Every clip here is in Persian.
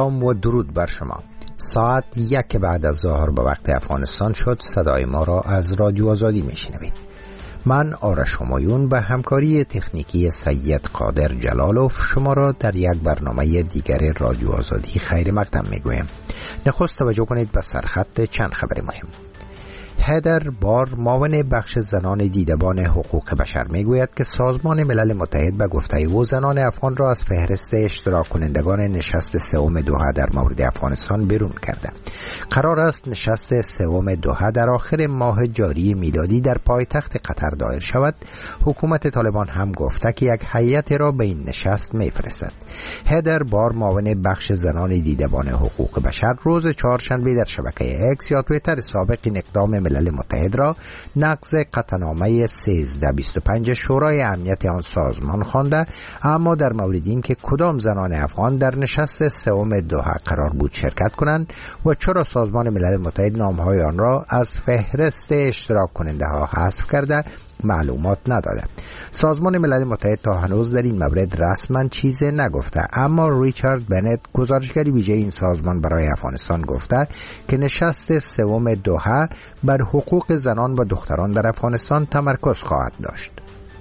سلام و درود بر شما. ساعت 1 بعد از ظهر به وقت افغانستان شد. صدای ما را از رادیو آزادی میشنوید. من آرش همایون به همکاری تکنیکی سید قادر جلالوف شما را در یک برنامه دیگر رادیو آزادی خیر مقدم میگویم. نخست توجه کنید به سرخط چند خبر مهم. هدر بار، معاون بخش زنان دیدبان حقوق بشر، میگوید که سازمان ملل متحد به گفته او زنان افغان را از فهرست اشتراک کنندگان نشست سوم دوحه در مورد افغانستان بیرون کرده. قرار است نشست سوم دوحه در آخر ماه جاری میلادی در پایتخت قطر دایر شود. حکومت طالبان هم گفته که یک هیئت را به این نشست میفرستد. هدر بار، معاون بخش زنان دیدبان حقوق بشر، روز چهارشنبه در شبکه اکس یا توییتر سابق این اقدام ملل متحد را نقض قطعنامه 1325 شورای امنیت آن سازمان خوانده، اما در مورد این که کدام زنان افغان در نشست سوم دوحه قرار بود شرکت کنند و چرا سازمان ملل متحد نامهای آن را از فهرست اشتراک کننده ها حذف کرده معلومات نداده. سازمان ملل متحد تا هنوز در این مورد رسما چیزی نگفته، اما ریچارد بنت، گزارشگر ویژه این سازمان برای افغانستان، گفته که نشست سوم دوحه بر حقوق زنان و دختران در افغانستان تمرکز خواهد داشت.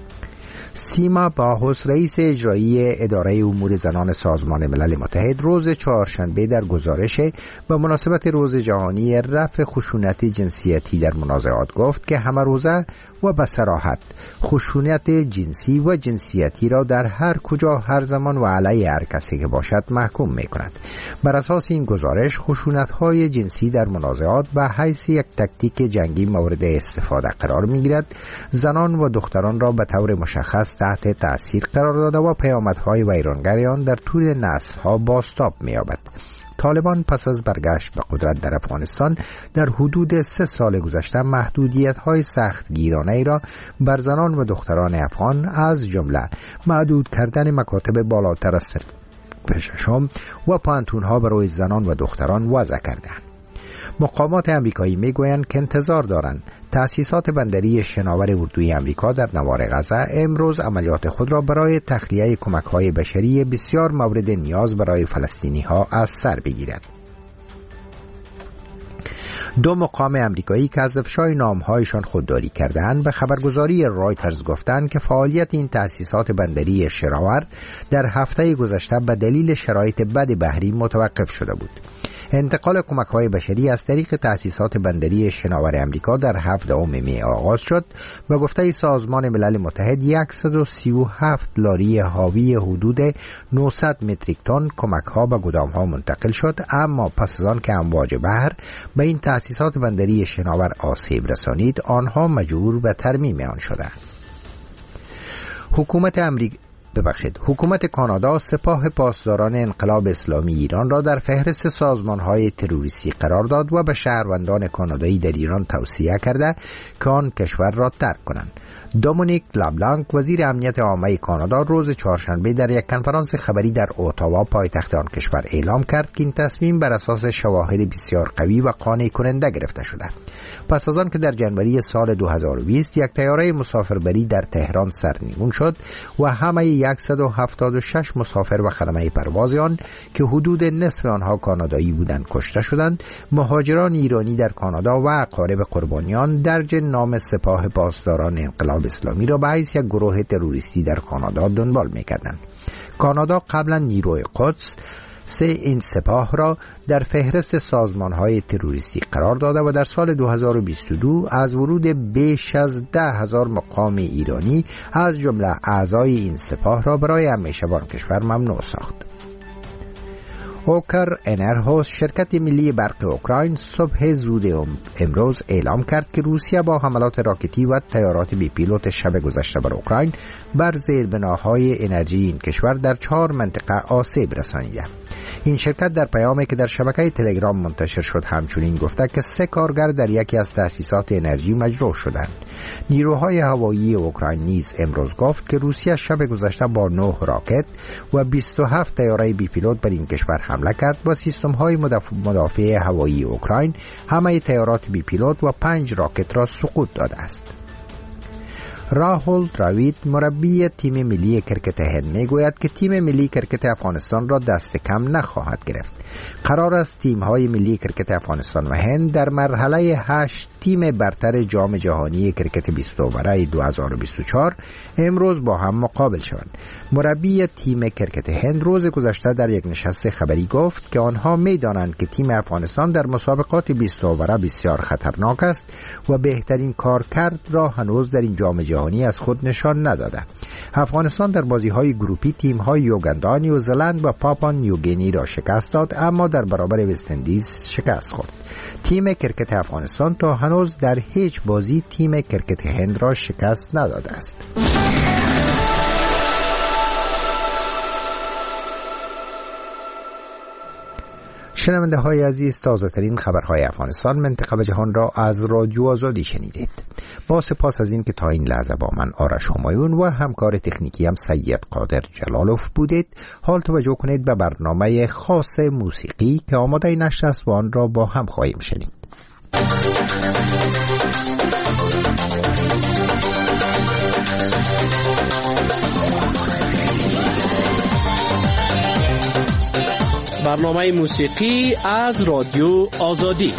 سیما باهوس، رئیس اجرایی اداره امور زنان سازمان ملل متحد، روز چهارشنبه در گزارش به مناسبت روز جهانی رفع خشونت جنسیتی در منازعات گفت که همه روزه و به صراحت خشونت جنسی و جنسیتی را در هر کجا، هر زمان و علیه هر کسی که باشد محکوم می کند. بر اساس این گزارش، خشونت‌های جنسی در منازعات به حیث یک تکتیک جنگی مورد استفاده قرار می گیرد. زنان و دختران را به طور مشخص تحت تأثیر قرار داده و پیامدهای ویرانگر آن در طول نسل‌ها بازتاب می‌یابد. طالبان پس از برگشت به قدرت در افغانستان در حدود 3 سال گذشته محدودیت‌های سختگیرانه‌ای را بر زنان و دختران افغان، از جمله محدود کردن مکاتب بالاتر از صف ششم و پانتون‌ها برای زنان و دختران وضع کردند. مقامات امریکایی میگویند که انتظار دارند تأسیسات بندری شناور اردوی امریکا در نوار غزه امروز عملیات خود را برای تخلیه کمک‌های بشری بسیار مورد نیاز برای فلسطینی‌ها از سر بگیرد. 2 مقام امریکایی که از افشای نامهایشان خودداری کردند به خبرگزاری رایترز گفتند که فعالیت این تأسیسات بندری شناور در هفته گذشته به دلیل شرایط بد بحری متوقف شده بود. انتقال کمک‌های بشری از طریق تأسیسات بندری شناور امریکا در 17 می آغاز شد. به گفته سازمان ملل متحد 137 لاری حاوی حدود 900 متریک تن کمک‌ها به گدام‌ها منتقل شد، اما پس از آن که امواج بحر به این تأسیسات بندری شناور آسیب رسانید، آنها مجبور به ترمیم آن شدند. حکومت کانادا سپاه پاسداران انقلاب اسلامی ایران را در فهرست سازمان‌های تروریستی قرار داد و به شهروندان کانادایی در ایران توصیه کرده که آن کشور را ترک کنند. دومینیک لابلانک، وزیر امنیت عامه کانادا، روز چهارشنبه در یک کنفرانس خبری در اتاوا، پایتخت آن کشور، اعلام کرد که این تصمیم بر اساس شواهد بسیار قوی و قانع کننده گرفته شده. پس از آن که در جنوری سال 2020 یک طیاره مسافربری در تهران سرنگون شد و همه 176 مسافر و خدمه پرواز آن که حدود نصف آنها کانادایی بودند کشته شدند، مهاجران ایرانی در کانادا و اقارب قربانیان درج نام سپاه پاسداران انقلاب اسلامی را به حیث یک گروه تروریستی در کانادا دنبال می‌کردند. کانادا قبلا نیروی قدس این سپاه را در فهرست سازمان‌های تروریستی قرار داده و در سال 2022 از ورود بیش از 10,000 مقام ایرانی از جمله اعضای این سپاه را برای همیشه به آن کشور ممنوع ساخت. اوکر انرهوس، شرکت ملی برق اوکراین، صبح زود امروز اعلام کرد که روسیه با حملات راکتی و طیارات بی پیلوت شب گذشته بر اوکراین بر زیربناهای انرژی این کشور در 4 منطقه آسیب رسانیده. این شرکت در پیامی که در شبکه تلگرام منتشر شد همچنین گفته که 3 کارگر در یکی از تأسیسات انرژی مجروح شدند. نیروهای هوایی اوکراین نیز امروز گفت که روسیه شب گذشته با 9 راکت و 27 طیاره بی پیلوت بر این کشور حمله کرد و سیستم‌های مدافع هوایی اوکراین همه طیارات بی پیلوت و 5 راکت را سقوط داده است. راهول دراوید مربی تیم ملی کرکت هند میگوید که تیم ملی کرکت افغانستان را دست کم نخواهد گرفت. قرار است تیم‌های ملی کرکت افغانستان و هند در مرحله 8 تیم برتر جام جهانی کرکت 20 اوره 2024 امروز با هم مقابل شوند. مربی تیم کرکت هند روز گذشته در یک نشست خبری گفت که آنها می‌دانند که تیم افغانستان در مسابقات 20 اوره بسیار خطرناک است و بهترین کارکرد را هنوز در این جام جهانی از خود نشان نداده. افغانستان در بازی‌های گروپی تیم‌های یوگندا، نیوزلند و پاپوا نیوگینی را شکست داد، اما در برابر وست اندیز شکست خورد. تیم کرکت افغانستان تا هنوز در هیچ بازی تیم کرکت هند را شکست نداده است. شنونده های عزیز، تازه ترین خبرهای افغانستان منطقه و جهان را از رادیو آزادی شنیدید. با سپاس از این که تا این لحظه با من آرش همایون و همکار تکنیکی هم سید قادر جلالوف بودید. حال توجه کنید به برنامه خاص موسیقی که آماده نشر است و آن را با هم خواهیم شنید. برنامه موسیقی از رادیو آزادی.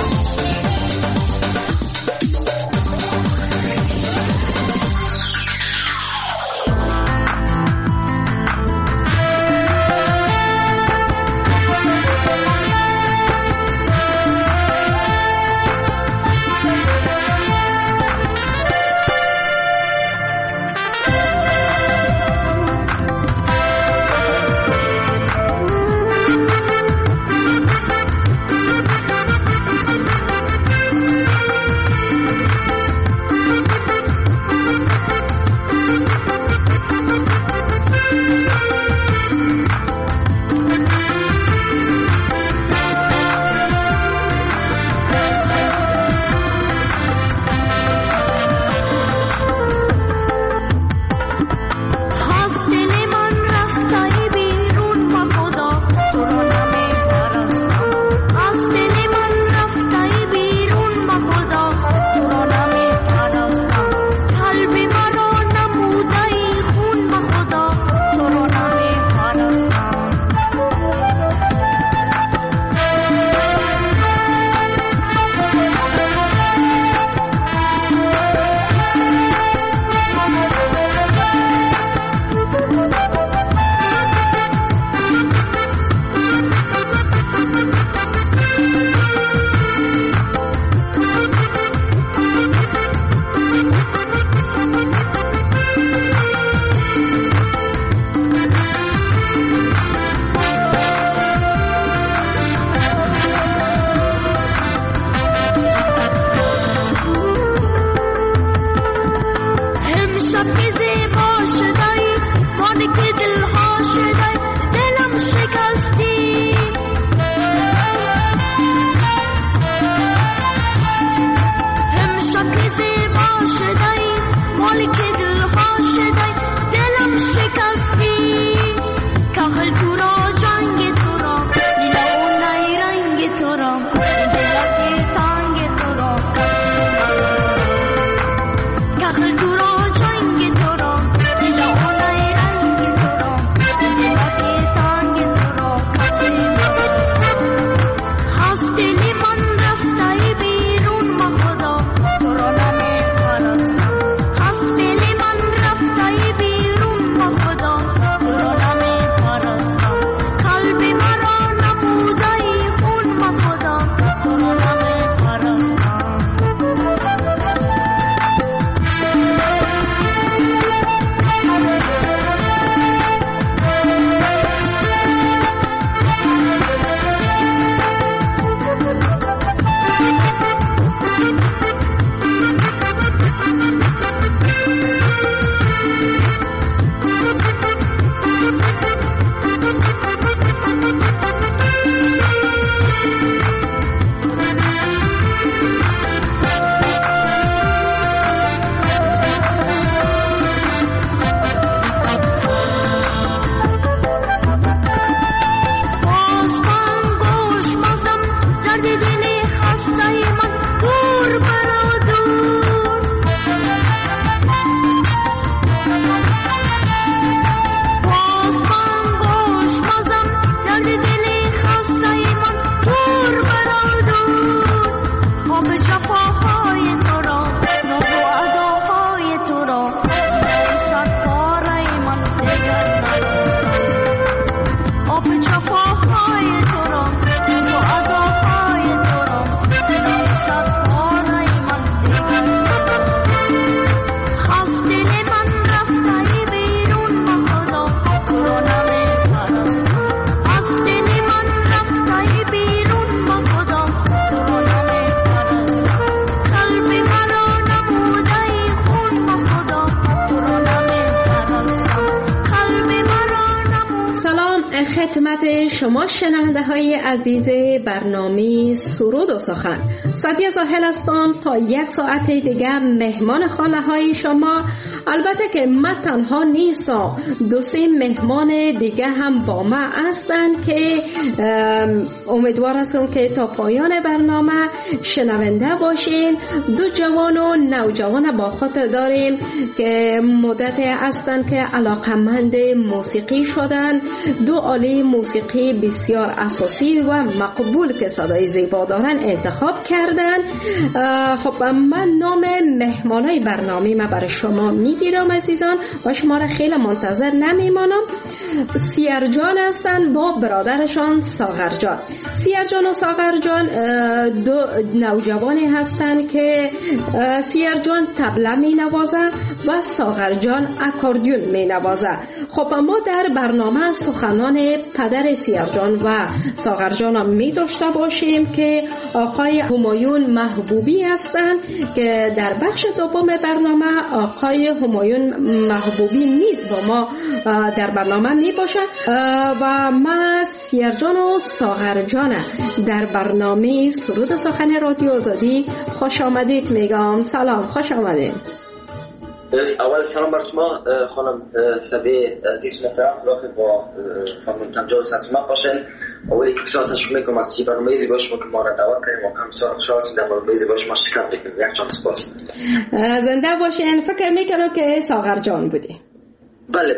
خدمت شما شنونده های عزیز برنامه سرود و سخن. سعدیه زاهل هستم تا 1 ساعت دیگه مهمان خاله های شما. البته که من تنها نیستم، 2-3 مهمان دیگه هم با ما هستن که امیدوار هستم که تا پایان برنامه شنونده باشین. 2 جوان و نوجوان با خود داریم که مدت هستن که علاقمند موسیقی شدن. 2 آله موسیقی بسیار اساسی و مقبول که صدای زیبا دارن انتخاب کردن. خب من نام مهمانای برنامه ما برای شما میگیرم عزیزان و شما را خیلی منتظر نمیمانم. سیرجان هستن با برادرشان ساغرجان. سیرجان و ساغرجان 2 نوجوانی هستن که سیرجان طبله می نوازه و ساغرجان اکوردیون می نوازه. خب ما در برنامه سخنان پدر سیرجان و ساغرجان هم می داشته باشیم که آقای همایون محبوبی هستند که در بخش دوم برنامه آقای همایون محبوبی نیز با ما در برنامه می باشد و ما سیرجان و ساغرجان در برنامه سرود سخن رادیو آزادی خوش آمدید میگم. سلام، خوش آمدید. اول سلام بر شما خانم سبی عزیز محترم، راقب با خانم تنجال سلام باشین. اولی که بسیار تشکر میکنم از این برنامه زیبا شما که ما را دعوت کردیم و بسیار خوشحال هستیم در برنامه زیبا شما شرکت بکنیم. یک چند سپاس. زنده باشین. فکر میکنم که ساغرجان بودی. بله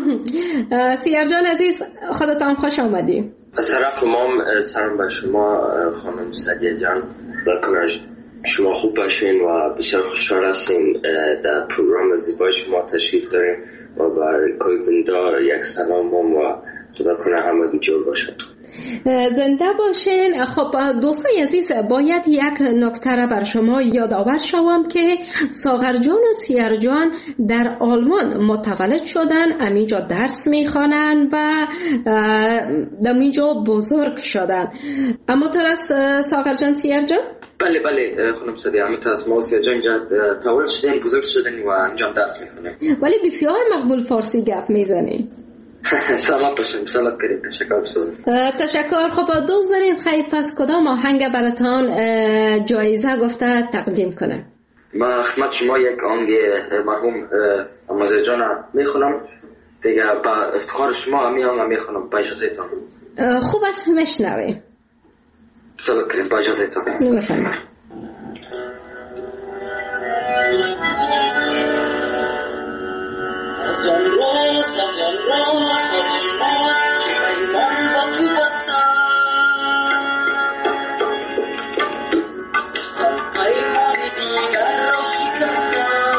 سیرجان عزیز خودتان خوش آمدی. از طرف ما سلام بر شما خانم سعدیه جان، شما خوب باشین و بسیار خوشحال هستیم در پروگرام زیبای شما تشریف داریم و برای کوی بندار یک سلام و خدا کنه همه جور باشد. زنده باشین. خب دوستای عزیز، باید یک نکته را بر شما یادآور شوم که ساغرجان و سیرجان در آلمان متولد شدن، همینجا درس میخوانن و همینجا بزرگ شدن. اما تو از ساغرجان سیرجان؟ بله خانم سعدی، همینطور از ما سیرجان اینجا تولد شدیم، بزرگ شدیم و اینجا درس میخونیم. ولی بسیار مقبول فارسی گپ میزنی. سلام باشیم، سلام کریم. تشکر. خب دوست داریم خیلی پس کدام آهنگ براتان جایزه گفته تقدیم کنه؟ ما خدمت شما یک آهنگ مرحوم امازه جان میخونم دیگه، با افتخار شما همین آهنگ میخونم با اجازهتان. خوب است بشنویم. سلام کریم با اجازهتان. بفرمایید. از آن روز که پیمان با تو بستم، صد پیمان دیگر را شکستم.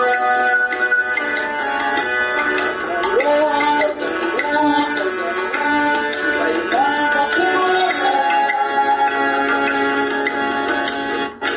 از آن روز که پیمان با تو بستم،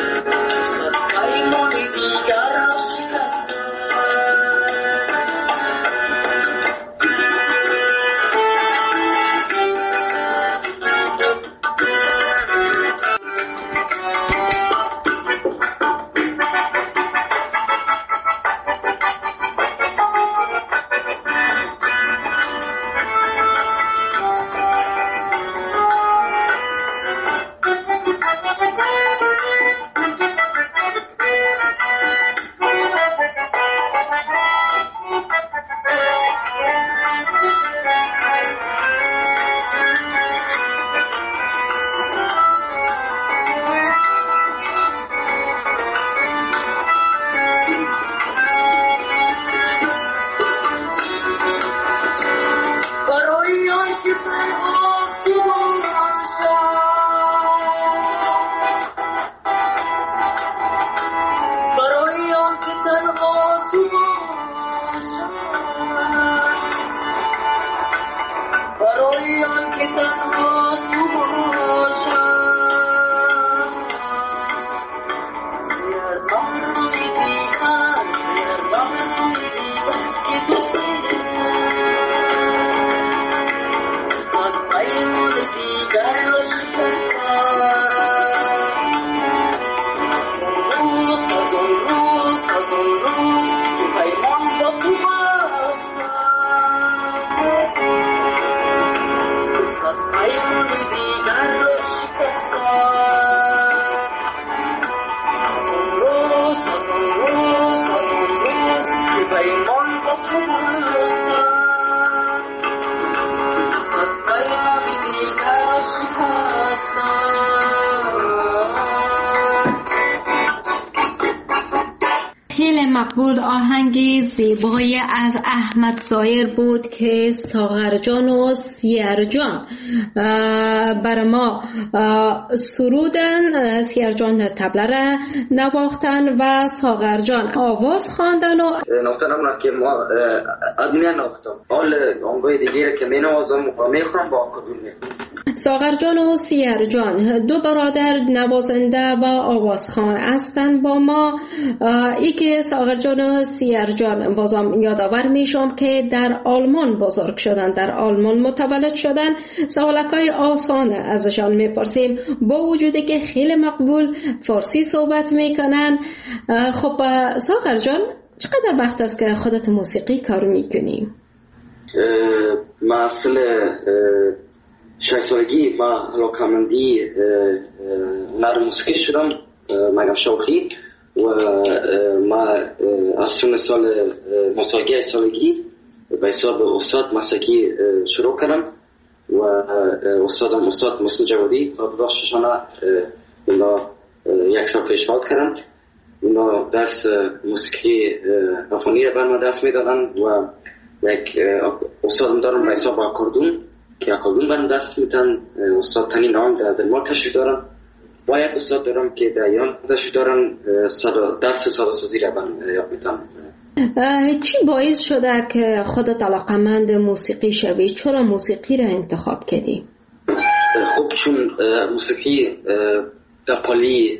پیمان با تو بستم صد پیامی دیگر شکستم. خیلی مقبول آهنگی زیبایی از احمد ظاهر بود که ساغر جان و سیر جان بر ما سرودن. سیر جان طبله را نواختن و ساغر جان آواز خواندن و نقطه نمونه که ما ادمیه ناختم حال آنگاه دیگه که می نوازم و می خورم با آکاردون. ساغر جان و سیر جان دو برادر نوازنده و آوازخوان هستند با ما. ای که ساغر جان و سیر جان بازم یادآور میشم که در آلمان بزرگ شدن، در آلمان متولد شدن. سوالکای آسان ازشان میپرسیم با وجودی که خیلی مقبول فارسی صحبت میکنن. خب ساغر جان چقدر وقت است که خودت موسیقی کار میکنی؟ من اصل 6 سالگی ما علاقمندی هنر موسیقی شدم مگم شوخی و ما از چون سال مساقی سالگی به حساب استاد مسلکی شروع کردم و استاد مسلم جوادی و بخششانه اونا 1 سال پیش فوت کردن. اونا درس موسیقی افغانی را بر ما درس میدادن و یک استاد دارم به حساب آکاردون که آکاردون برم دست میتن. استاد تنی نام در دنمارک تشریف دارن و یک استاد دارم که در ایران تشریف دارن درس سازسازی را برم یاد میتن. چی باعث شده که خودت علاقمند موسیقی شوی؟ چرا موسیقی را انتخاب کردی؟ خب چون موسیقی در پالی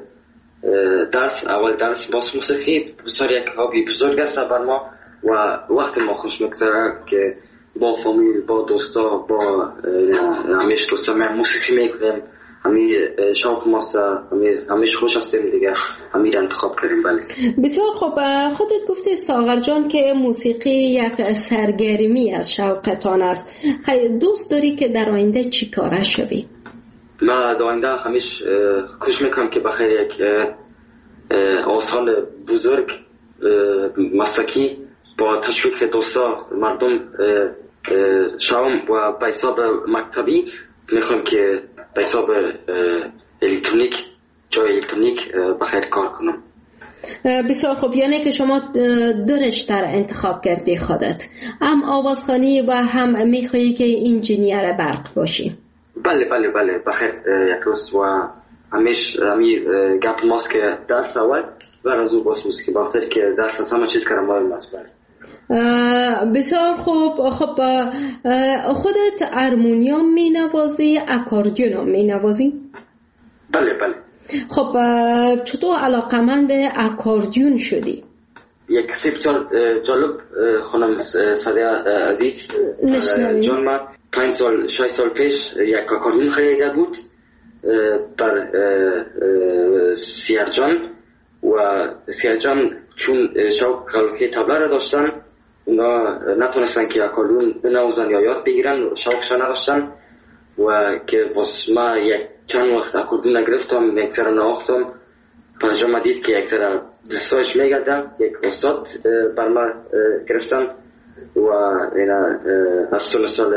اول درس باز موسیقی بسیار یک هابی بزرگ است بر ما و وقت ما خوش میگذره که با فامیل با دوستا با همیشه دوستا موسیقی میکنیم. همی شوق ماست، همیشه خوش هستیم دیگه، همی را انتخاب کردیم. بله بسیار خوب. خودت گفتی ساغر جان که موسیقی یک سرگرمی از شوقتان است. دوست داری که در آینده چی کاره شوی؟ من در آینده همیشه خوش میکنم که بخیر یک آوازخوان بزرگ مسلکی با تشویق دوستا مردم شوم و به حساب مکتبی میخوام که به حساب الکترونیک جای الکترونیک بخیر کار کنم. بسیار خوب. یعنی که شما دو رشته انتخاب کردی خودت، هم آوازخوانی و هم میخوایی که انجینیر برق باشی؟ بله بخیر یک روز و همی گپ ماست که درس اول و رزو باز موسیقی باید که درس همه چیز کردم باید ماست. بسیار خوب. خب خودت ارمونیوم می نوازی، اکاردیون می نوازی؟ بله. خب چطور علاقمند اکاردیون شدی؟ یک بسیار جالب خانم ساده عزیز جان من 6 سال پیش یک اکاردیون خریده بود بر سیر جان و سیر جان چون شوق قلقی طبله را داشتن اونا نتونستن که اکاردیون بنوازن یا یاد بگیرن، شوقشان نداشتن و که واسه ما یک چند وقت اکاردیون نگرفتم، یک ذره نواختم. پنجا ما دید که یک ذره دستایش میگردم، یک استاد بر ما گرفتن و از سال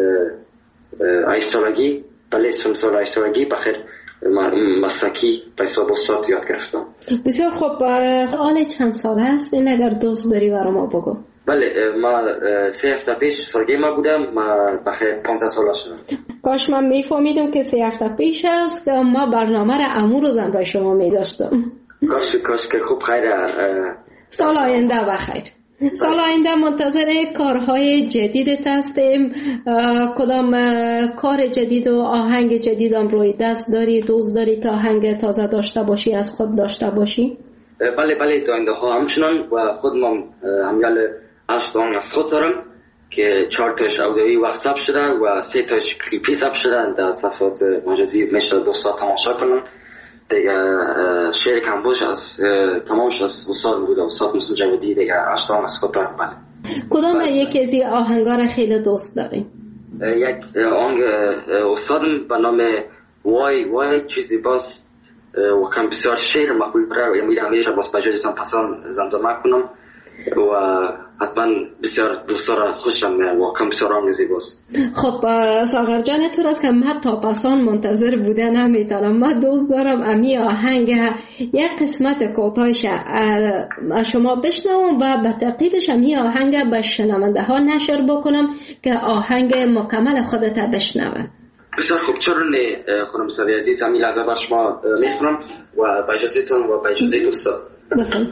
8 سالگی بله سال 8 سالگی بخیر مسلکی به حساب استاد یاد گرفتم. بسیار خوب. حال چند ساله است این اگر دوست داری برای ما بگو؟ بله ما 3 هفته پیش سالگی ما بودم، ما بخیر 15 ساله شدم. کاش من میفهمیدم که 3 هفته پیش است که ما برنامه را امور روزم برای شما میداشتم. کاش که خوب خیر. سال آینده بخیر. سال آینده منتظر کارهای جدیدت هستیم. کدام کار جدید و آهنگ جدید هم روی دست داری؟ دوست داری که آهنگ تازه داشته باشی، از خود داشته باشی؟ بله تا آینده ها همچنان و خودم همیال 8 آهنگ از خود دارم که 4 تاش اودیویی واتساپ شده و 3 تاش کلیپی ثبت شده در صفحات مجازی میشه دوستا تماشا کنن دیگه. شعر کمبوش از تمامش از استاد بود، استاد مسلم جوادی دیگه. 8 آهنگ از خود دارم. بله. کدام یکی از این آهنگا را خیلی دوست داری؟ یک آهنگ استادم به نام وای چیزی باز و کم بسیار شعر مقبول برای میرم همیشه باز بجایشان پسان زمزمه کنم و حتما بسیار دوستان خوشم واقعا بسیار آهنگ زیباست. خب ساغر جان اینطور است که من تا پسان منتظر بوده نمیتونم. من دوست دارم امی آهنگ یک قسمت کوتاهش شما بشنوم و به ترتیبش امی آهنگ به شنونده ها نشر بکنم که آهنگ مکمل خودت بشنوه. بسیار خوب، چرا نه خانم سادی عزیز، همین لحظه بر شما میخونم و با اجازهتون و با اجازه دوستان بفرمایید.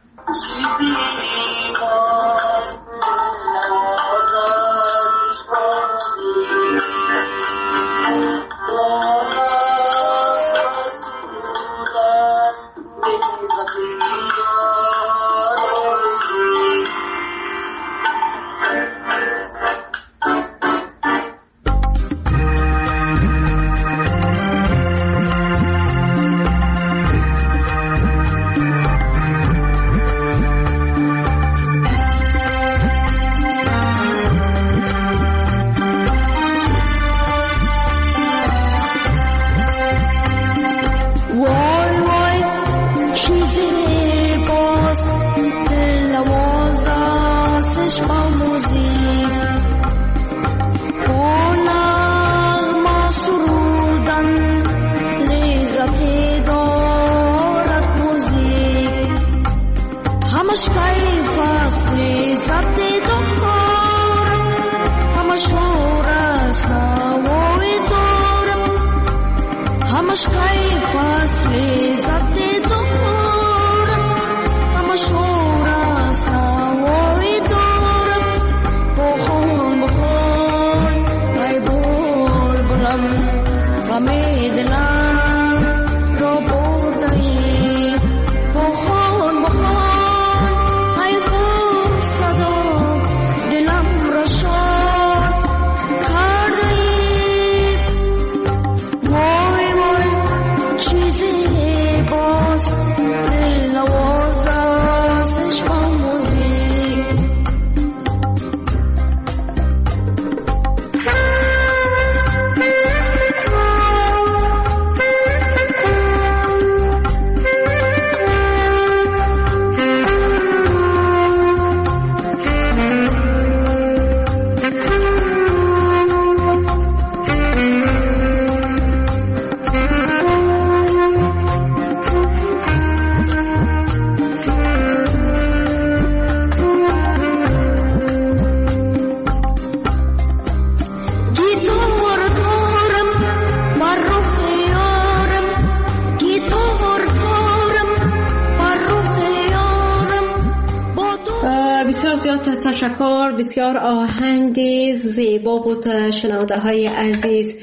تشکر. بسیار آهنگ زیبا بود شنونده های عزیز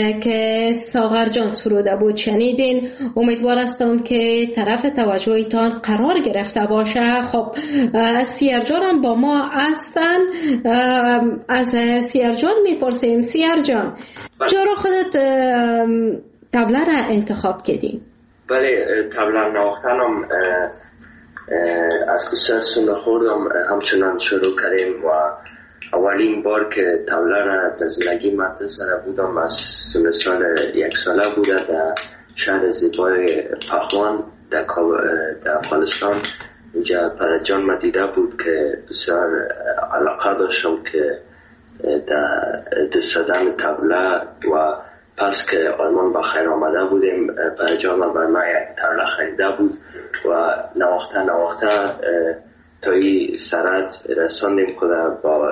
که ساغر جان سروده بود شنیدین. امیدوار هستم که طرف توجهتان قرار گرفته باشه. خب سیر جان هم با ما هستن. از سیر جان میپرسیم. سیر جان چرا خودت طبله را انتخاب کردین؟ بله، طبله نواختنم از کسر سنده خوردم همچنان شروع کردیم و اولین بار که طبله را در زندگی مدرسه بودم از سال 1 ساله بوده در شهر زیبای پهلوان در افغانستان. اینجا پدر جان ما دیده بود که بسیار علاقه داشتم که در دست زدن طبله و پس که آلمان با خیر آمده بودیم پدر جان ما بر ما یک طبله خریده بود و نواخته تا این سرد رساندیم خدا با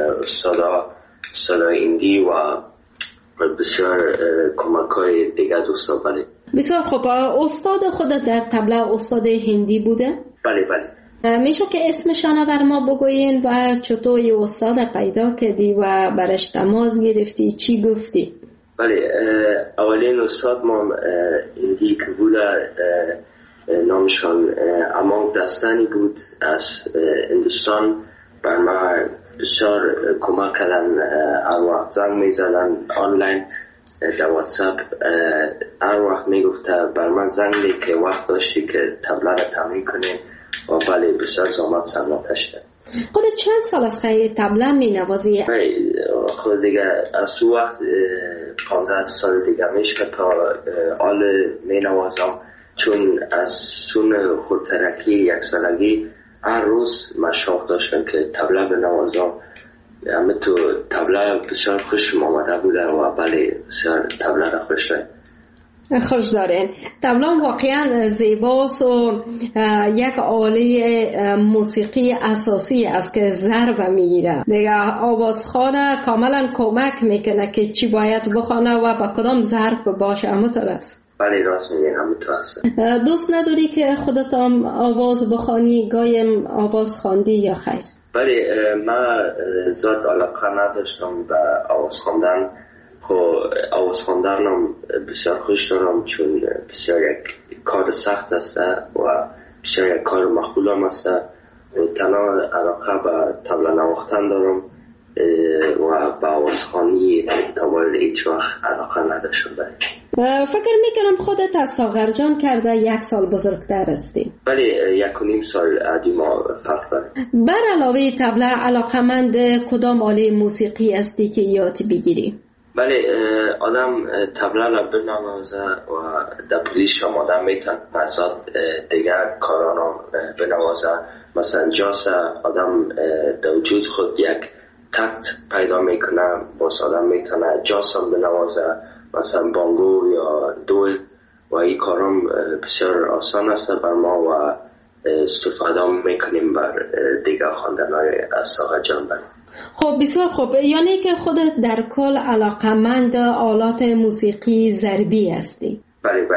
استاد هندی و بسیار کمک های دیگر دوستا. بله بسیار خوب. استاد خود در طبله استاد هندی بوده؟ بله بله. میشه که اسمشان بر ما بگوین و چطور این استاد پیدا کردی و برش تماس گرفتی، چی گفتی؟ بله، اولین استاد ما هندی که بوده نامشان امان دستانی بود از هندوستان. بر ما بسیار کمک کردن. هر وقت زنگ میزدن آنلاین در واتساپ، هر وقت میگفته بر من زنگی که وقت داشتی که طبله را تمرین کنی و بله بسیار زحمت سرماتشته. خودت چند سال از خیلی طبله می نوازی؟ خود دیگه از تو وقت 15 سال دیگه میشه که تا حال می نوازم، چون از سون خودترکی 1 سالگی هر روز مشاق داشتم که طبله بنوازم. همه تو طبله بسیار خوشم آمده بوده و بله بسیار طبله را خوش دارم. خوش دارین. طبله واقعا زیباست و یک آله موسیقی اساسی است که ضرب میگیره دیگه. آوازخوانه کاملا کمک میکنه که چی باید بخونه و با کدام ضرب باشه. همونطور است؟ بله راست میگین، همونطور است. دوست نداری که خودت هم آواز بخوانی؟ گایم آواز خواندی یا خیر؟ بله من زیاد علاقه نداشتم به آواز خواندن. خب آواز خواندنم بسیار خوش دارم چون بسیار یک کار سخت است و بسیار یک کار مخول هم است و تنها علاقه به طبله نواختن دارم و به آواز خوانی تابال هیچ وقت علاقه نداشتم. فکر میکنم خودت از ساغر جان کرده 1 سال بزرگتر هستی. بله 1.5 سال از ما فرق داره. بر علاوه طبله علاقمند کدام آله موسیقی هستی که یاد بگیری؟ بله آدم طبله را بنوازه و در پلیش هم آدم میتونه مزاد دیگر کاران را بنوازه. مثلا جاس آدم در وجود خود یک تکت پیدا میکنه، باز آدم میتونه جاس هم بنوازه، مثلا بانگو یا دول و این کارام بسیار آسان است بر ما و استفاده میکنیم بر دیگر خواندن‌های از ساغر جان. خب بسیار خوب. یعنی که خودت در کل علاقمند آلات موسیقی ضربی هستی؟ بله.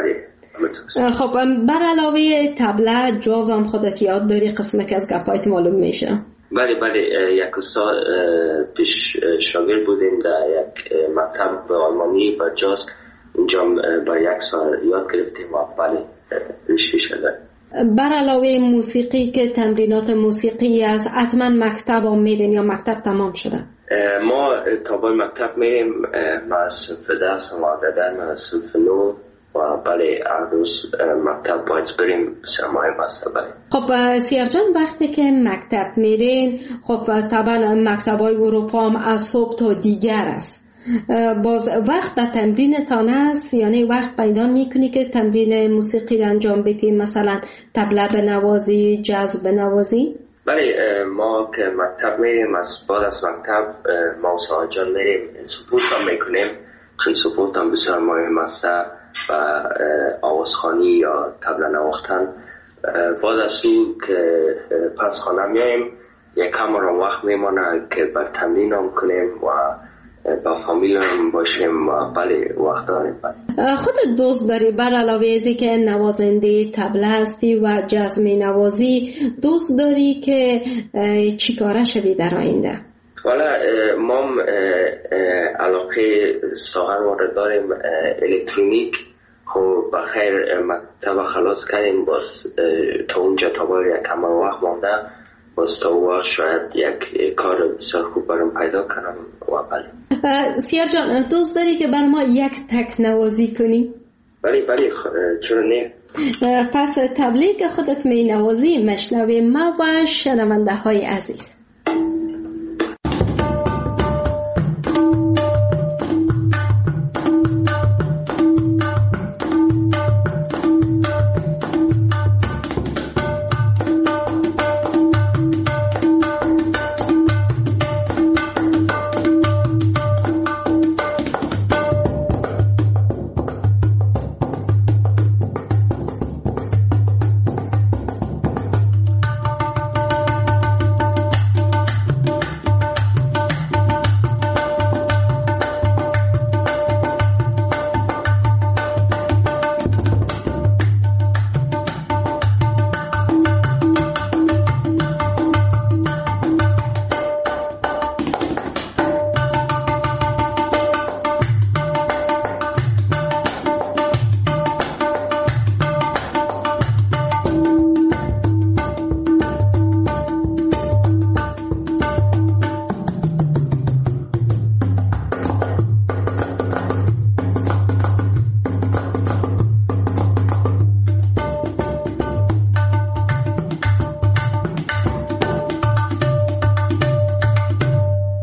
خب بر علاوه طبله جاز هم خودت یاد داری؟ قسمه که از گپایت معلوم میشه. بله 1 سال پیش شاگرد بودیم در یک مکتب آلمانی با جاز. اونجا با 1 سال یاد گرفتیم و بله رشته شده. بر علاوه موسیقی که تمرینات موسیقی است، حتما مکتب هم میرین یا مکتب تمام شده؟ ما تا مکتب میریم. ما صنف 10 آماده ما صنف 9 و بله هر روز مکتب باید بریم. بسیار مهم است. بله. خب سیار جان وقتی که مکتب میرین، خب طبعا مکتب‌های اروپا هم از صبح تا دیگر است، باز وقت به تمرین تان است؟ یعنی وقت پیدا میکنی که تمرین موسیقی را انجام بدی، مثلا طبله بنوازی، جاز بنوازی؟ بله ما که مکتب میریم، از بعد از مکتب ما و ساغر جان میریم سپورت هم میکنیم چون سپورت هم بسیار مهم است و آوازخوانی یا طبله نواختن. بعد از این که پس خانه میایم یک کم وقت میمانه که بر تمرین هم کنیم و با فامیل هم باشیم و بله وقت داریم. خودت دوست داری بر علاوه ازی که نوازنده طبله هستی و جاز می نوازی، دوست داری که چی کاره شوی در آینده؟ والا ما علاقه ساغر وارد داریم الکترونیک. خب بخیر مکتب خلاص کردیم، باز تا اونجا تا باید یک کمر وقت مانده، باز تا وقت شاید یک کار بسیار خوب برام پیدا کنم و بله. سیار جان دوست داری که بر ما یک تک نوازی کنی؟ بله چرا نه؟ پس طبله که خودت می نوازی مشنویم ما و شنونده های عزیز.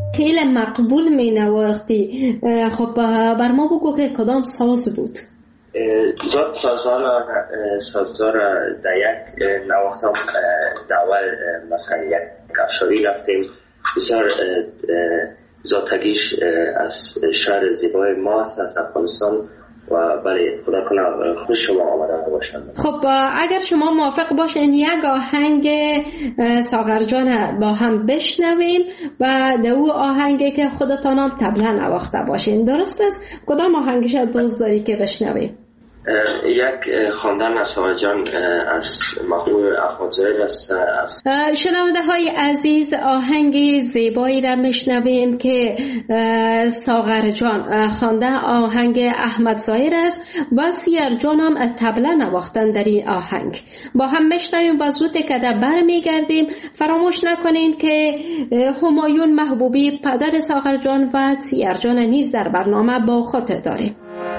مقبول می نواختی. خب بر ما بگو که کدام ساز بود؟ زاد سازار در یک نواختم دول مثلا یک افشاری رفتیم بسیار زادتگیش از شهر زیبای ما است از افغانستان و بله خدا کنه خوش شما آمدن باشند. خب اگر شما موافق باشین یک آهنگ ساغر جان با هم بشنویم و دو آهنگی که خودتان هم طبلا نواخته باشین، درست است؟ کدام آهنگش دوست داری که بشنویم؟ یک خواندن از ساغر جان از محبوب احمد ظاهر است. شنونده های عزیز، آهنگ زیبایی را میشنویم که ساغر جان خوانده، آهنگ احمد ظاهر است و سیر جان هم طبله نواختن در این آهنگ. با هم میشنویم و زود که در بر میگردیم. فراموش نکنین که همایون محبوبی پدر ساغر جان و سیر جان نیز در برنامه با خود داریم.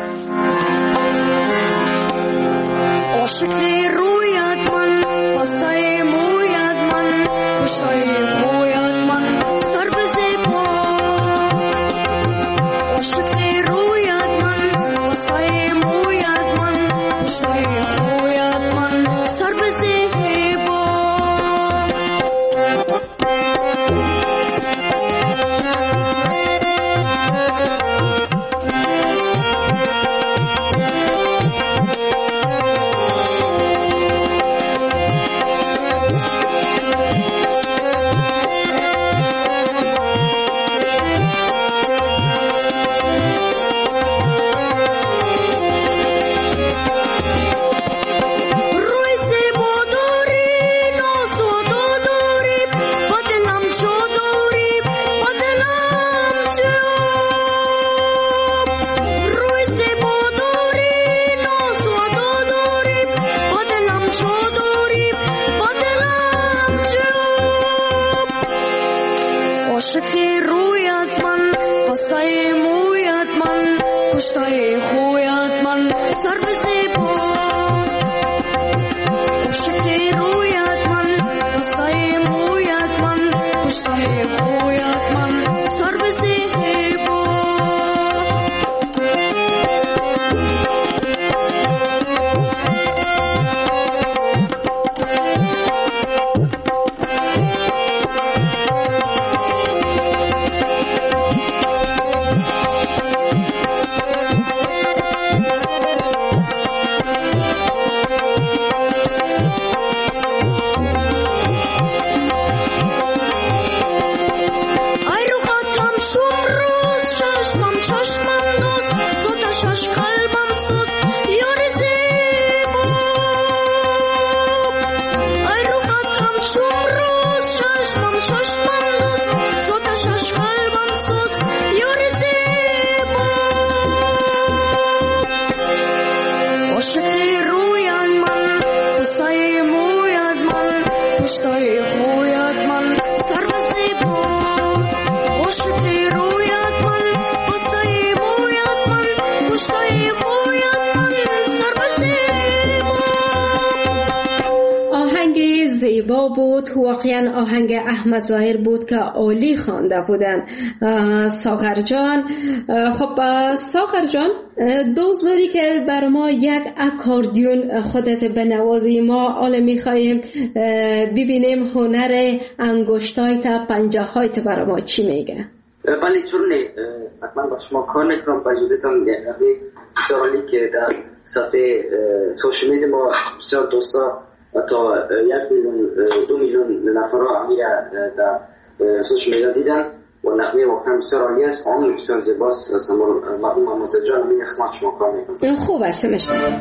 عاشقی رویت من پسای مویت من کشای خویت من سر بزی پا عاشقی رویت من پسای مویت من کشای خویت من سر بزی پا عاشقی رویت من پسای مویت من کشتای خویت من سر بزی پا عاشقی رویت من پسای مویت من کشتای خویت من سر بزی پا عاشقی رویت من پسای مویت من کشتای خویت من سر بزی پا عاشقی رویت من پسای مویت من کشتای خویت من سر بزی پا. آهنگ زیبا بود، واقعا آهنگ احمد ظاهر بود که عالی خوانده بودن ساغر جان. خب ساغر جان، دوست داری که بر ما یک اکاردیون خودت بنوازی؟ ما حالا میخواییم ببینیم هنر انگشتایت پنجه‌هایت بر ما چی میگه. بله چون حتما با شما کار نکنم با اجازهتان بسیار عالی که در صفحه سوشال میدیا ما بسیار دوستا تا 1 میلیون 2 میلیون نفر را امیر در سوشال میدیا دیدن و نقمه واقعا بسیار عالی است، آمون بسیار زیباست. مرحوم احمد جان امین خدمت شما کار میکنم. خوب است میشنم.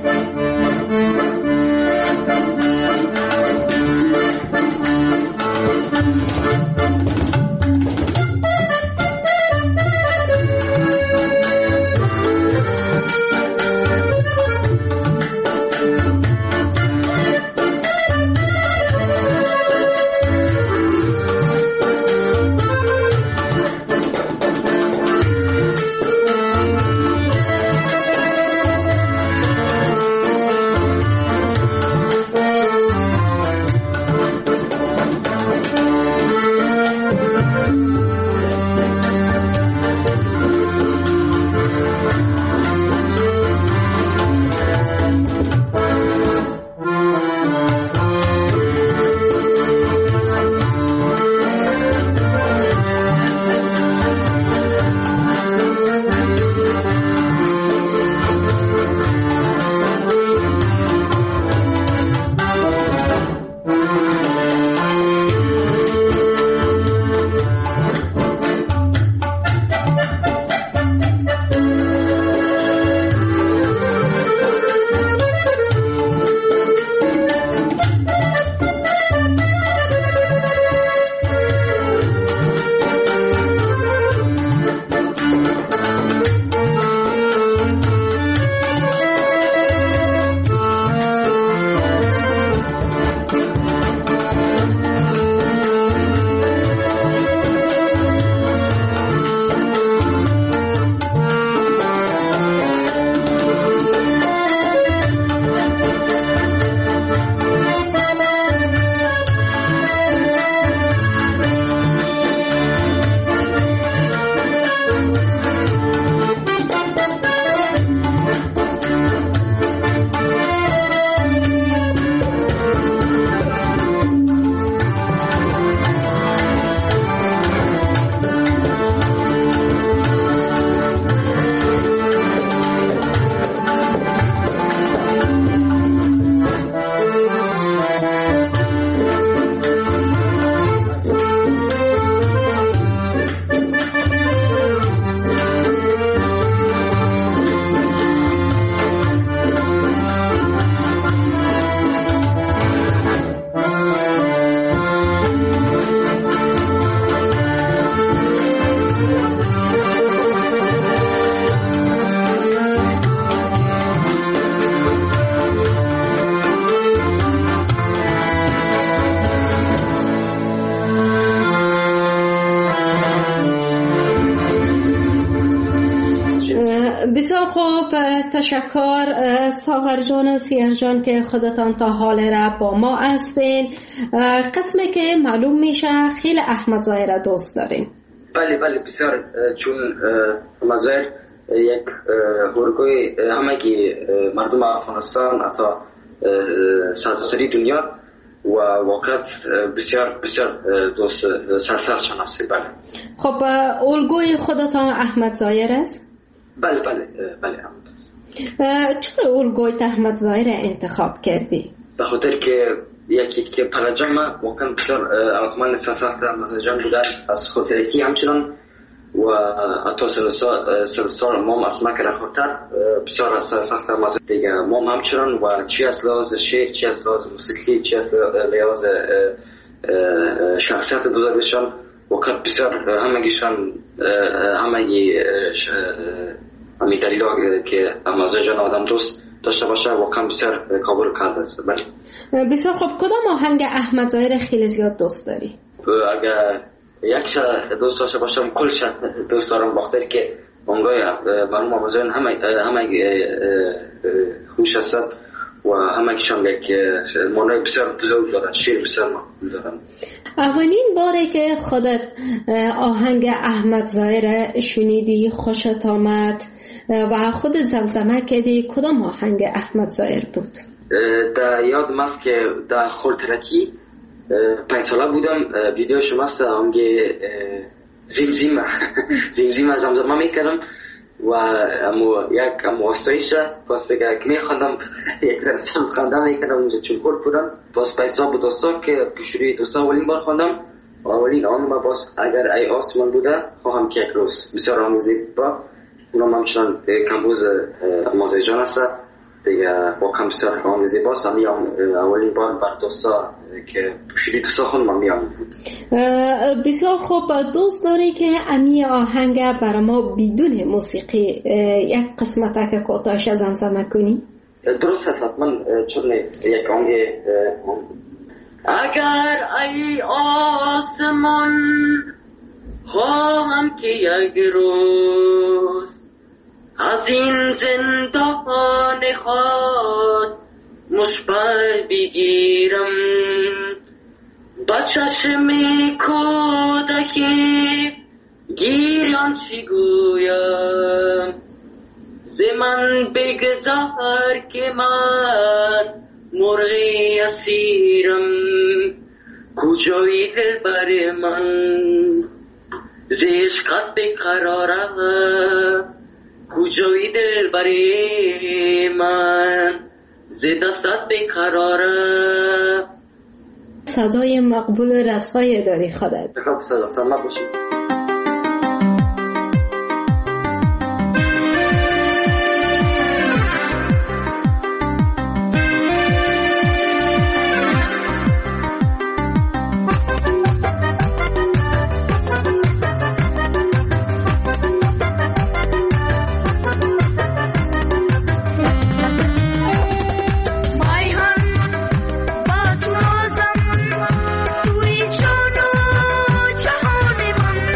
بسیار خوب، تشکر ساغر جان و سیر جان که خودتان تا حال را با ما هستین. قسمی که معلوم میشه خیلی احمد ظاهر را دوست دارین. بله بسیار، چون احمد ظاهر یک هرگوی همگی مردم افغانستان حتی سرتاسری دنیا و واقعا بسیار دوست سرسرشان هستی. بله. خب الگوی خودتان احمد ظاهر است؟ بله احمد است. چرا الگوی احمد ظاهر انتخاب کردی؟ به خاطر که یکی که پرجام واقعا بسیار علاقمند سرسخت مزاجان بودن از خاطرکی همچنان و حتی سلسال مام از مکر خورتر بسیار از سرسخت مزاج دیگه مام همچنان و چی از لحاظ شعر، چی از لحاظ موسیقی، چی از لحاظ شخصیت بزرگشان واقعا بسیار همگیشان همین دلیل که مزاجان آدم دوست داشته باشه واقعا بسیار قابل کرده است. بله. بسیار خوب، کدام آهنگ احمد ظاهر خیلی زیاد دوست داری؟ اگر یک دوست داشته باشم کلش دوست دارم، بخاطر که اونگاه معلوم آموزان همه خوش هستند و همه کشان یک معنای بسیار بزرگ دارن، شعر بسیار مقبول دارن. اولین باره که خودت آهنگ احمد ظاهر شنیدی خوشت آمد و خودت زمزمه کردی، کدام آهنگ احمد ظاهر بود؟ در یاد ماست که در خورترکی 5 ساله بودم، ویدیو شماست آهنگ زمزمه زمزمه میکردم و امو واسطایش واسه که میخواندم یک ذره خواندم میکردم اونجا چون کل بودم باز 5 سال بود که پیشوری دوستا اولین بار خواندم و اولین آن ما باز اگر ای آسمان بوده خواهم که یک روز بسیار آموزی با اونم همچنان کمبوز مازه جان هست دیگه با کم بسیار آموزی باز اولین بار بر دوستا که پیشوری دوستا خوندم میام بود. بسیار خوب، دوست داری که امی آهنگ برای ما بدون موسیقی یک قسمت که کوتاهش زمزمه کنی؟ درست هست، حتما. چون یک آهنگ اگر ای آسمان خواهم که یک روز از این زندان خود مشبر بگیرم با چشم کودکی گیران چی گویم ز من بگذار که من مرغی اسیرم کجایی دل بر من ز عشقت بقرارم کجایی دل بر من ز دستت بقرارم. صدای مقبول رسای داری خودت. خب صدا سلامت باشید. توی جان و جهان من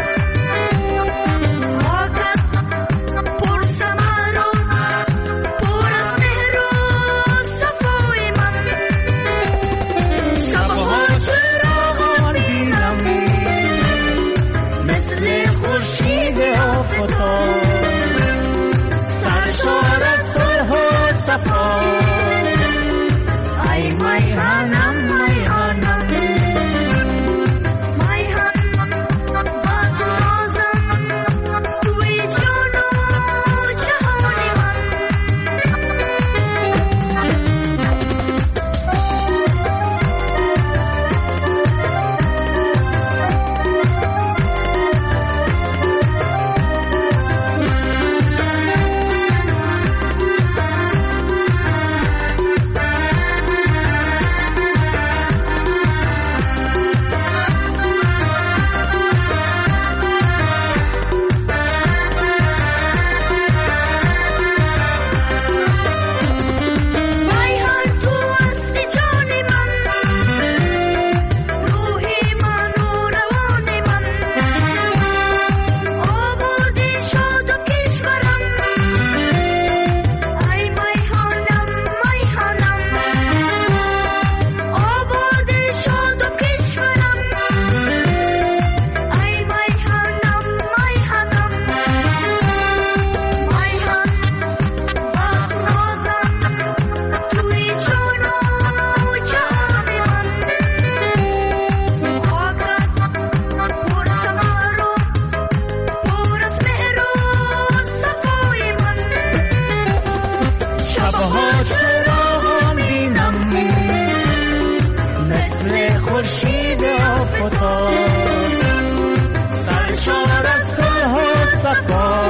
فتاد سرشار از صلح و صفا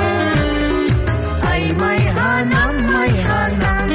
ای میهنم میهنم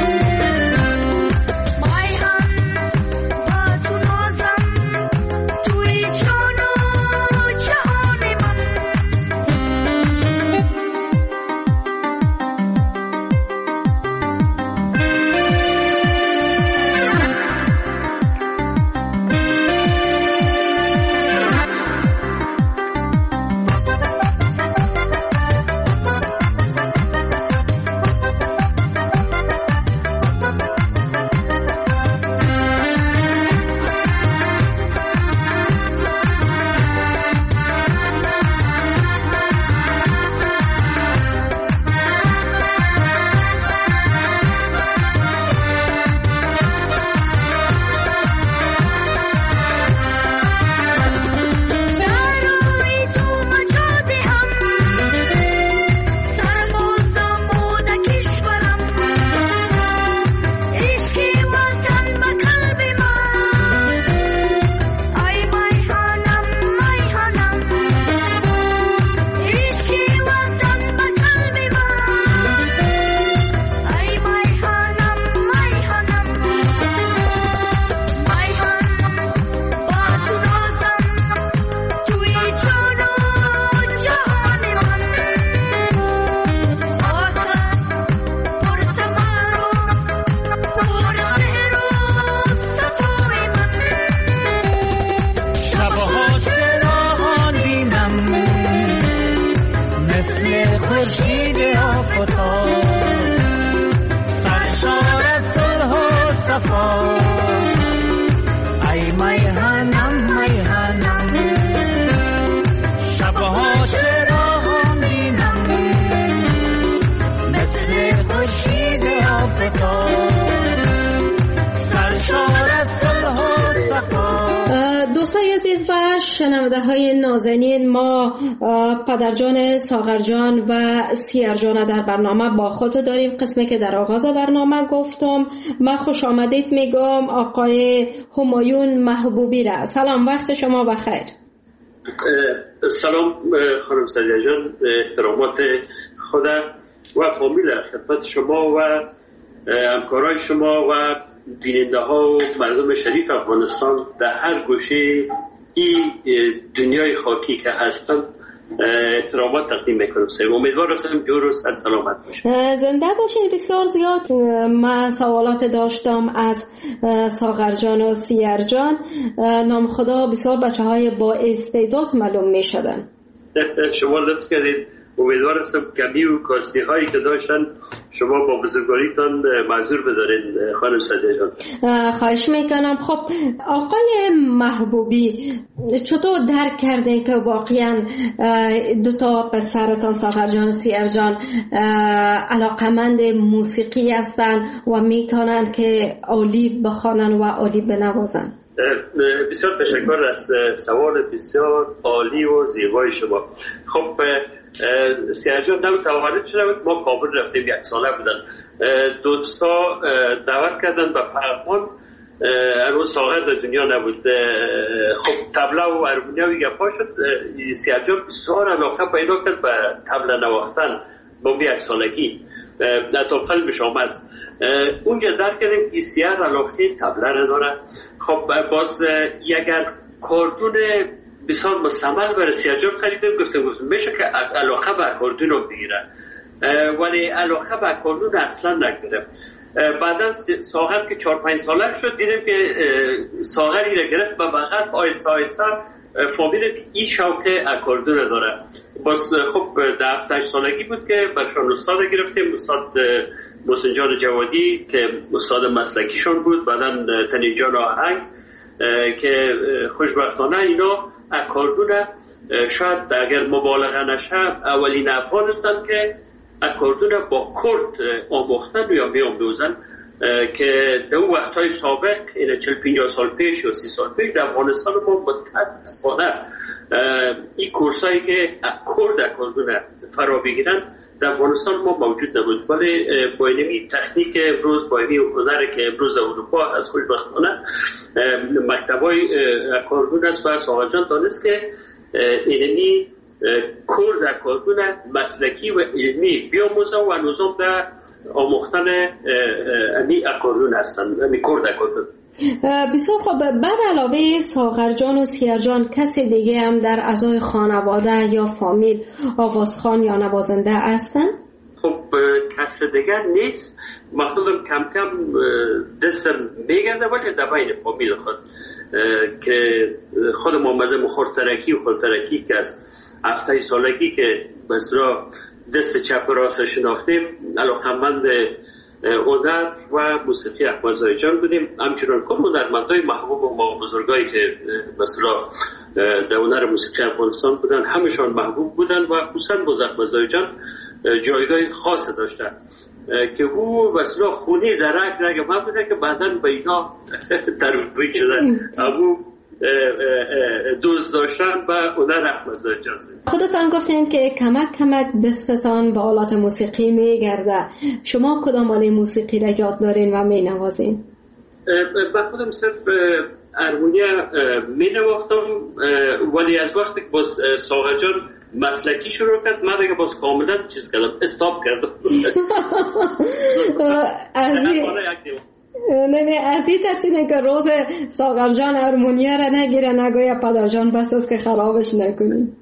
دوستای عزیز و شنونده های نازنین، ما پدرجان، ساغرجان و سیرجان در برنامه با خود داریم. قسمی که در آغاز برنامه گفتم، من خوش آمدید میگم آقای همایون محبوبی را. سلام، وقت شما بخیر. سلام خانم سدیه جان، احترامات خدا و فامیل خدمت شما و همکارای شما و بیننده ها و مردم شریف افغانستان در هر گوشه این دنیای خاکی که هستند احترامات تقدیم میکنم. امیدوار هستم جور صد سلامت باشید. زنده باشید. بسیار زیاد من سوالات داشتم از ساغرجان و سیرجان. نام خدا بسیار بچه های با استعداد معلوم می شدن. شما لطف کردید. امیدوار هستم کمی و کاستی هایی که داشتن شما با بزرگواریتان معذور بدارین خانم سدیه جان. خواهش میکنم. خب آقای محبوبی، چطور درک کردین که واقعا دو تا پسرتان ساغرجان و سیرجان علاقمند موسیقی هستن و میتونن که عالی بخوانن و عالی بنوازن؟ بسیار تشکر از سوال بسیار عالی و زیبای شما. خب سیرجان نمتوانید شد، ما کابل رفتیم، 1 ساله بودن. دوستا دعوت کردن به پرخون. هنوز ساغر در دنیا نبود. خب طبله و ارمونیا گپا شد. سیرجان بسیار علاقه پیدا کرد به طبله نواختن با 1 سالگی. تا قلبش آمد. اونجا درک کردیم که سیر علاقه طبله نداره. خب باز اگر کاردون بسیار مستعمل برای سیرجان خریدم، گفتم میشه که علاقه به اکاردون رو بگیره، ولی علاقه به اکاردون اصلا نگرفت. بعدا ساغر که 4-5 ساله شد دیدم که ساغری را گرفت و بعد آیسته آیسته فهمیدم که این شوق اکاردون داره. باز خب 7-8 سالگی بود که برشان استاد گرفتیم، استاد محسن جان جوادی که استاد مسلکیشون بود، بعدا تنیجان آهنگ که خوشبختانه اینا اکاردون شاید اگر مبالغه نشه اولین افغان هستند که اکاردون با کرد آموختن یا می‌آموزن، که در اون وقت‌های سابق 40-50 سال پیش یا 30 سال پیش در افغانستان ما متأسفانه این کورسایی که کرد اکاردون فرا بگیرن در افغانستان ما موجود نبود، ولی با اینمی تکنیک امروز، با اینمی هنر که امروز اروپا از خوشبختانه مکتبای اکاردون است و ساقر جان دانست که اینمی کور در اکاردون مسلکی و علمی بیاموزه و نظام در آموختن امی اکاردون هستند، امی کور در اکاردون. بسیار خوب. بر علاوه ساغر جان و سیر جان کسی دیگه هم در اعضای خانواده یا فامیل آوازخوان یا نوازنده هستن؟ خب کسی دیگه نیست، مخصوصا کم کم دستم میگرده، ولی در بین فامیل خود که خود محمد خورترکی و خورترکی که از 7 سالگی که بسرا دست چپ و راست شناختیم، علاقمند هنر و موسیقی احمد جان بودیم. همچنان کل هنرمندای محبوب ما بزرگایی که مثلا در هنر موسیقی افغانستان بودن همشان محبوب بودن و خصوصا باز احمد جان جایگاه خاص داشتن که او مثلا خونی در رگ ما بوده که بعداً به اینا ترویج شدن. ابو دوست داشتن و هنر احمد جان. خودتان گفتین که کمک دستتان به آلات موسیقی میگرده. شما کدام آله موسیقی را یاد دارین و می نوازین؟ من خودم صرف ارمونیا می نواختم، ولی از وقتی که باز ساقر جان مسلکی شروع کرد من دیگه باز کاملا چیز کردم، استاپ کردم. نه از این ترسیدن که روز ساغر جان ارمونیا را نگیره نگویا پدر جان بس است که خرابش نکنیم.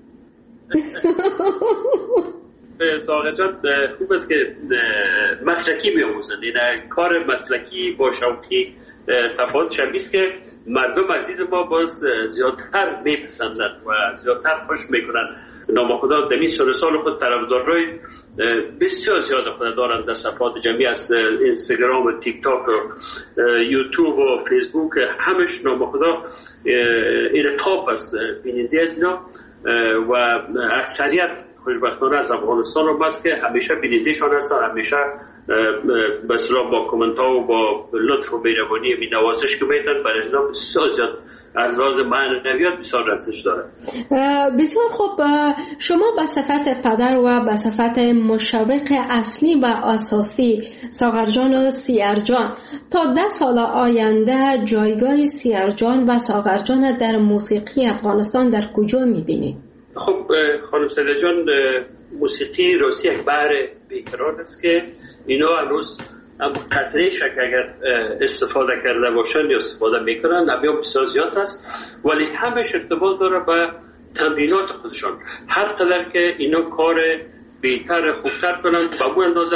ساغر جان خوب است که مسلکی بیاموزند، این کار مسلکی با شوقی تفاوت شمیست که مردم عزیز ما باز زیادتر میپسندند و زیادتر خوش میکنند. نامخدا دمی سال خود طرفدارای بسیار زیاد خود دارند در صفحات جمعی از اینستاگرام و تیک تاک و یوتیوب و فیسبوک، همش نامخدا این تاپ است بیننده از اینا و اکثریت خوشبختانه از افغانستان رو بس که همیشه بینندهشان هستن، همیشه بسیار با کومنت ها و با لطف و بی‌روانی می نوازش که میدن، برای ازنا بسیار زیاد از راز معنویات بسیار رسش داره. بسیار خوب. شما به صفت پدر و به صفت مشوق اصلی و اساسی ساغر جان و سیر جان تا 10 سال آینده جایگاه سیر جان و ساغر جان در موسیقی افغانستان در کجا میبینید؟ خب خانم سیده جان، موسیقی راستی یک بحر بیکران است که اینا هنوز قطره‌اش اگر استفاده کرده باشن یا استفاده میکنن نبیان بسیار زیاد است، ولی همش ارتباط داره به تمرینات خودشان. هر قدر که اینا کار بهتر خوبتر کنن به اون اندازه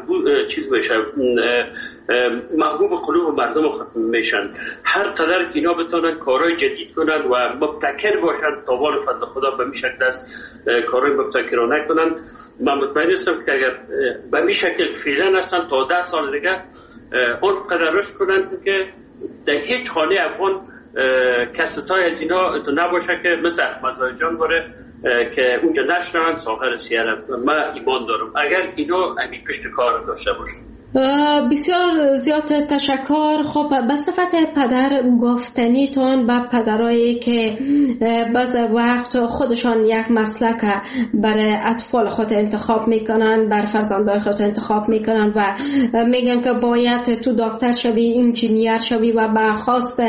محبوب قلوب مردم میشن. هر قدر که اینا بتونن کارهای جدید کنن و مبتکر باشن، تاوان فضل خدا به می شکل است کارهای مبتکرانه کنن. من مطمئن هستم که اگر به می شکل فعلا هستن تا 10 سال دیگه اون قدر رشد کنن که در هیچ خانه افغان کستای از اینا نباشه که مثل احمد جان باره که اونجا نشنن ساغر سیرم. من ایمان دارم اگر اینا امی پشت کار داشته باشن. بسیار زیاد تشکر. خب به صفت پدر گفتنیتون به پدرایی که بعض وقت خودشان یک مسلک برای اطفال خود انتخاب میکنن، بر فرزندای خود انتخاب میکنن و میگن که باید تو دکتر شوی، انجینیر شوی و به خواست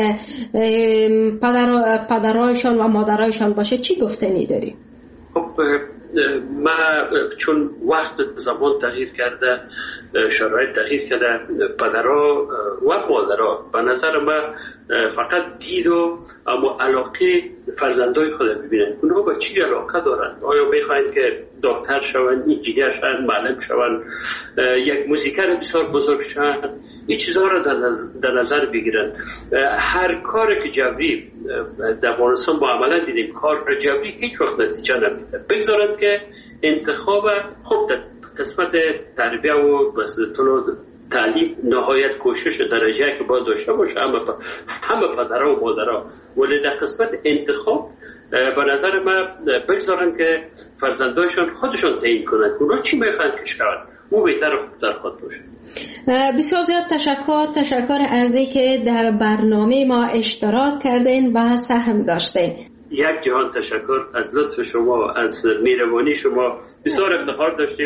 پدرایشان و مادرایشان باشه، چی گفتنی داری؟ خب ما چون وقت زمان تغییر کرده، شرایط تغییر کرده، پدرها و مادرها به نظر ما فقط دید و اما علاقه فرزندای خود ببینن. اونها با چی علاقه دارن؟ آیا میخواین که دکتر شون، انجینیر شون، معلم شون، یک موزیکر بسیار بزرگ شون؟ این چیزها را در نظر بگیرن. هر کار که جبری در افغانستان با عملا دیدیم، کار جبری هیچ وقت نتیجه نمیده. بگذارن که انتخاب خوب در قسمت تربیه و تعلیم نهایت کوشش درجه که باید داشته باشه همه پدرها و مادرها، ولی در قسمت انتخاب به نظر من بگذارن که فرزندایشان خودشان تعیین کنند اونا چی میخوان که شون، او بهتر و خوبتر خود باشه. بسیار زیاد تشکر از اینکه در برنامه ما اشتراک کردین و سهم داشتین. یک جهان تشکر از لطف شما، از مهربانی شما. بسیار افتخار داشتیم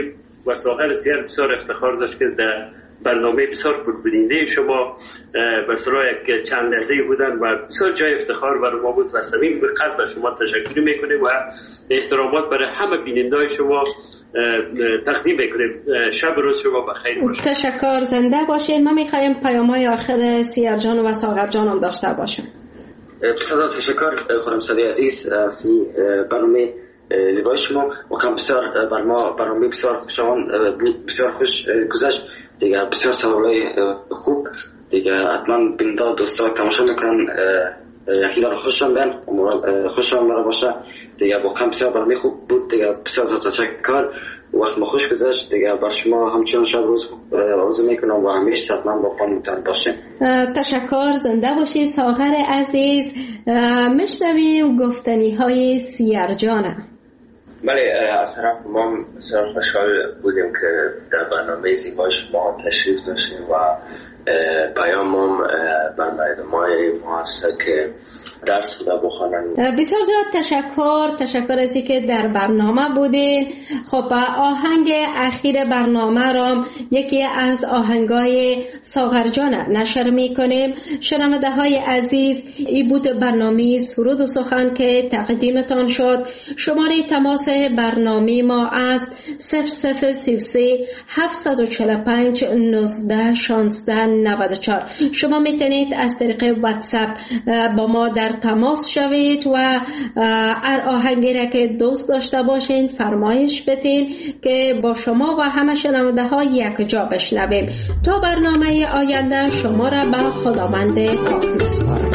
و ساغر سیر بسیار افتخار داشت که در برنامه بسیار پربیننده شما بسیار یک چند لحظه بودن و بسیار جای افتخار برای ما بود و صمیم به قلب شما تشکر میکنیم و احترامات برای همه بیننده‌های شما تقدیم میکنیم. شب روز شما بخیر باشه. تشکر، زنده باشین. ما میخوایم پیام‌های آخر سیر جان و ساغر جان هم داشته باشیم. بسیار تشکر خانم سعدی عزیز از برنامه زیبای شما و کم بسیار برنامه بسیار خوشایند بسیار خوش گذشت دیگه. بسیار سوالای خوب دیگه حتما بیننده دوستا تماشا میکنن یقینا خوششون بیان خوششون مرا باشه دیگه. با کم بسیار برنامه خوب بود دیگه. بسیار تشکر، وقت ما خوش گذشت دیگه. بر شما همچنان شب روز آرزو میکنم و همیشه حتما با خودتون باشین. تشکر، زنده باشی ساغر عزیز. میشنویم گفتنی های سیر جانه. بله، از طرف ما بسیار خوشحال بودیم که در برنامه زیبای شما تشریف داشتیم و پیامم بر مردمای ما هست که درس خودا بخوانن. بسیار زیاد تشکر از اینکه در برنامه بودین. خب آهنگ اخیر برنامه را یکی از آهنگای ساغر جان نشر میکنیم. شنونده های عزیز، این بود برنامه سرود و سخن که تقدیمتان شد. شماره تماس برنامه ما است 0033 745 19 16 94. شما میتونید از طریق واتساپ با ما در تماس شوید و هر آهنگی را که دوست داشته باشین فرمایش بدین که با شما و همه شنونده ها یک جا بشنویم. تا برنامه آینده شما را به خداوند پاک میسپارم.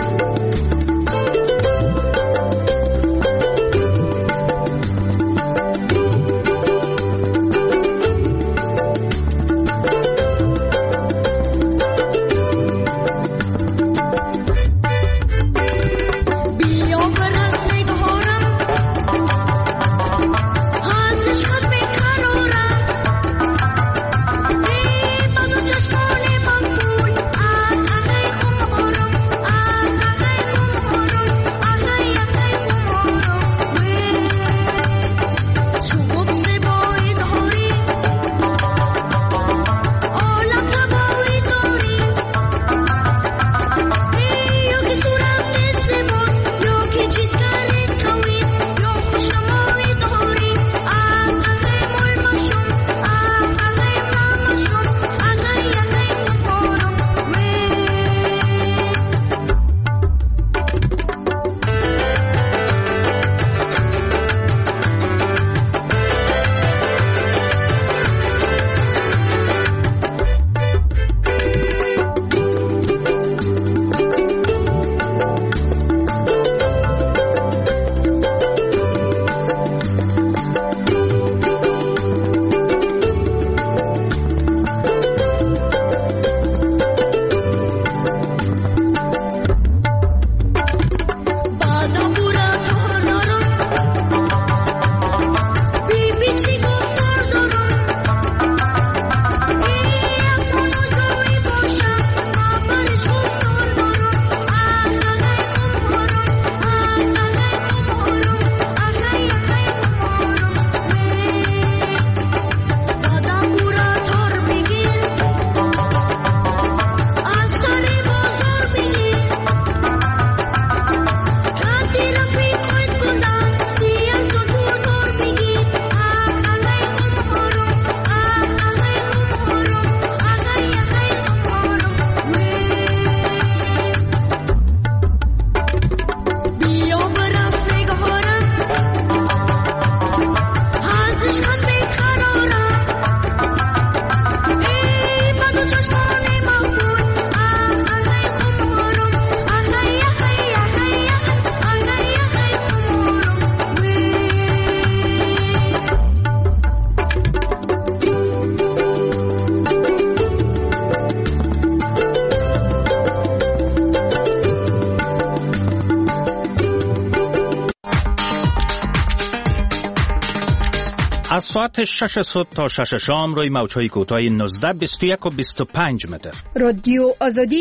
از ساعت 6 صبح تا 6 شام روی موج‌های کوتاه 19 21 و 25 متر. رادیو آزادی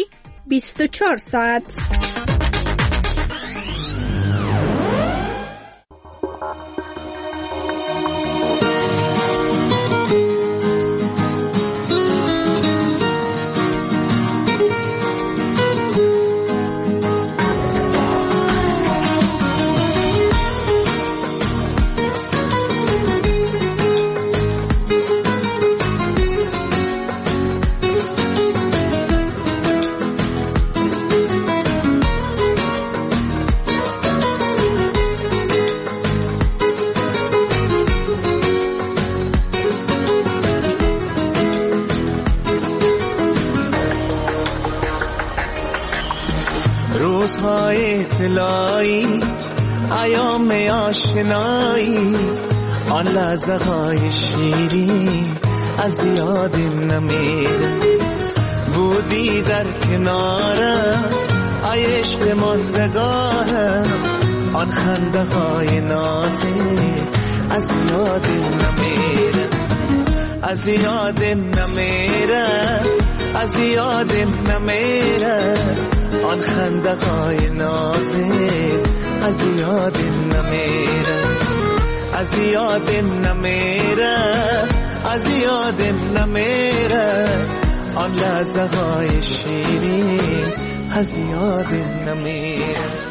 24 ساعت. روزهای طلایی، ایام آشنایی، آن لحظه های شیرین از یاد نمیره. بودی در کنارم ای عشق ماندگارم، آن خنده های نازک از یاد نمیره، از یاد نمیره، از یاد نمیره. آن خنده های نازک از یاد نمیره، از یاد نمیره، از یاد نمیره. آن لحظه های شیرین از یاد نمیره.